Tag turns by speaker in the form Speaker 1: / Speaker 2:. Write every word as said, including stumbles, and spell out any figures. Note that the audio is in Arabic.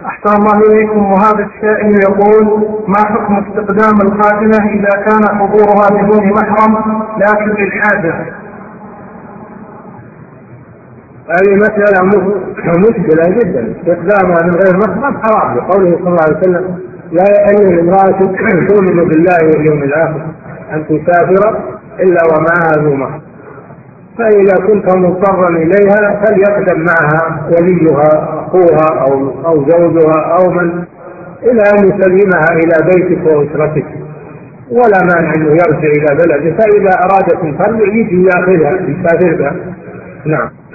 Speaker 1: أحسن الله إليكم. وهذا السائل يقول: ما حكم استخدام الخاتمة إذا كان حضورها بدون محرم لكن للحاجة؟
Speaker 2: هذه مسألة مشكلة جدا. استخدامها من غير محرم حرام، لقوله صلى الله عليه وسلم: لا يحل لامرأة تؤمن بالله واليوم الآخر أن تسافر إلا ومعها ذو محرم. فإذا كنت مضطرا إليها فليقدم معها وليها أخوها أو أو زوجها أو من، إلى أن يسلمها إلى بيتك وأسرتك، ولا مانع أنه يرجع إلى بلده. فإذا أرادت الفرج يجي يأخذها يسافر بها. نعم.